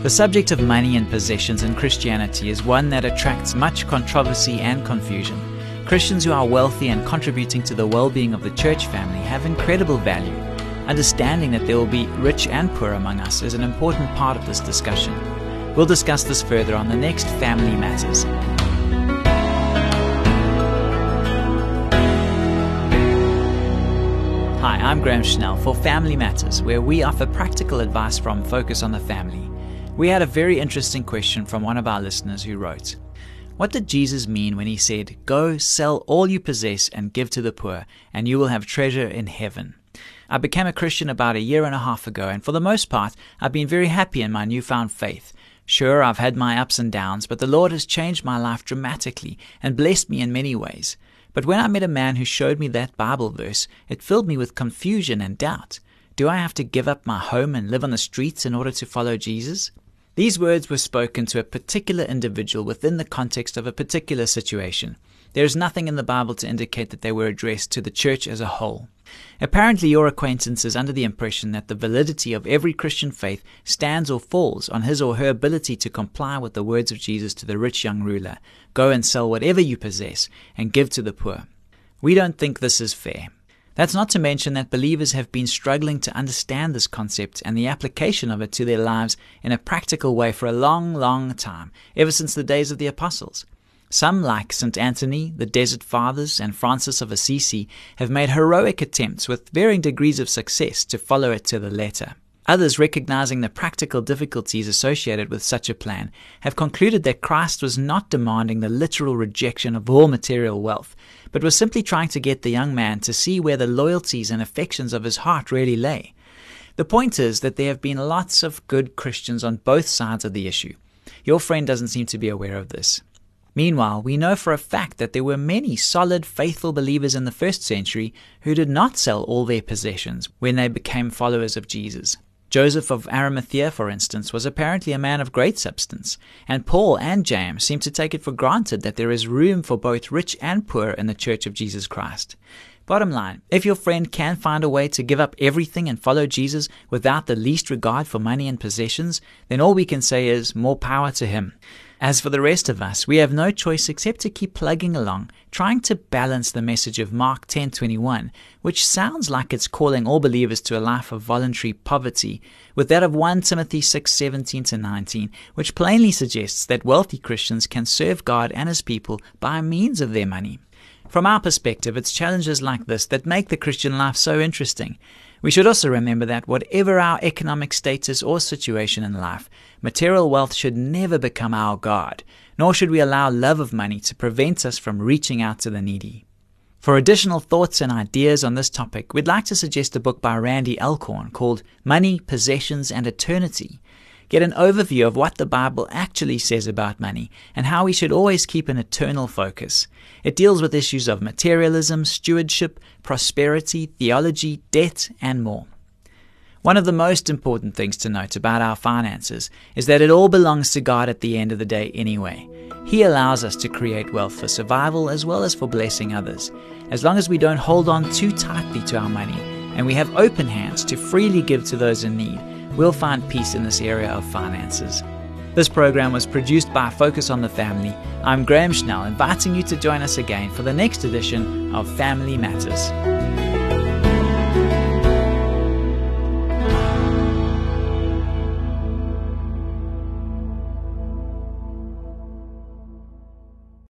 The subject of money and possessions in Christianity is one that attracts much controversy and confusion. Christians who are wealthy and contributing to the well-being of the church family have incredible value. Understanding that there will be rich and poor among us is an important part of this discussion. We'll discuss this further on the next Family Matters. Hi, I'm Graham Schnell for Family Matters, where we offer practical advice from Focus on the Family. We had a very interesting question from one of our listeners who wrote, "What did Jesus mean when he said, 'Go, sell all you possess and give to the poor, and you will have treasure in heaven'?" I became a Christian about a year and a half ago, and for the most part, I've been very happy in my newfound faith. Sure, I've had my ups and downs, but the Lord has changed my life dramatically and blessed me in many ways. But when I met a man who showed me that Bible verse, it filled me with confusion and doubt. Do I have to give up my home and live on the streets in order to follow Jesus? These words were spoken to a particular individual within the context of a particular situation. There is nothing in the Bible to indicate that they were addressed to the church as a whole. Apparently, your acquaintance is under the impression that the validity of every Christian faith stands or falls on his or her ability to comply with the words of Jesus to the rich young ruler, "Go and sell whatever you possess and give to the poor." We don't think this is fair. That's not to mention that believers have been struggling to understand this concept and the application of it to their lives in a practical way for a long, long time, ever since the days of the apostles. Some, like St. Anthony, the Desert Fathers, and Francis of Assisi, have made heroic attempts with varying degrees of success to follow it to the letter. Others, recognizing the practical difficulties associated with such a plan, have concluded that Christ was not demanding the literal rejection of all material wealth, but was simply trying to get the young man to see where the loyalties and affections of his heart really lay. The point is that there have been lots of good Christians on both sides of the issue. Your friend doesn't seem to be aware of this. Meanwhile, we know for a fact that there were many solid, faithful believers in the first century who did not sell all their possessions when they became followers of Jesus. Joseph of Arimathea, for instance, was apparently a man of great substance, and Paul and James seem to take it for granted that there is room for both rich and poor in the Church of Jesus Christ. Bottom line, if your friend can find a way to give up everything and follow Jesus without the least regard for money and possessions, then all we can say is more power to him. As for the rest of us, we have no choice except to keep plugging along, trying to balance the message of Mark 10:21, which sounds like it's calling all believers to a life of voluntary poverty, with that of 1 Timothy 6:17-19, which plainly suggests that wealthy Christians can serve God and His people by means of their money. From our perspective, it's challenges like this that make the Christian life so interesting. We should also remember that whatever our economic status or situation in life, material wealth should never become our God, nor should we allow love of money to prevent us from reaching out to the needy. For additional thoughts and ideas on this topic, we'd like to suggest a book by Randy Alcorn called Money, Possessions, and Eternity. Get an overview of what the Bible actually says about money and how we should always keep an eternal focus. It deals with issues of materialism, stewardship, prosperity, theology, debt, and more. One of the most important things to note about our finances is that it all belongs to God at the end of the day anyway. He allows us to create wealth for survival as well as for blessing others. As long as we don't hold on too tightly to our money and we have open hands to freely give to those in need, we'll find peace in this area of finances. This program was produced by Focus on the Family. I'm Graham Schnell, inviting you to join us again for the next edition of Family Matters.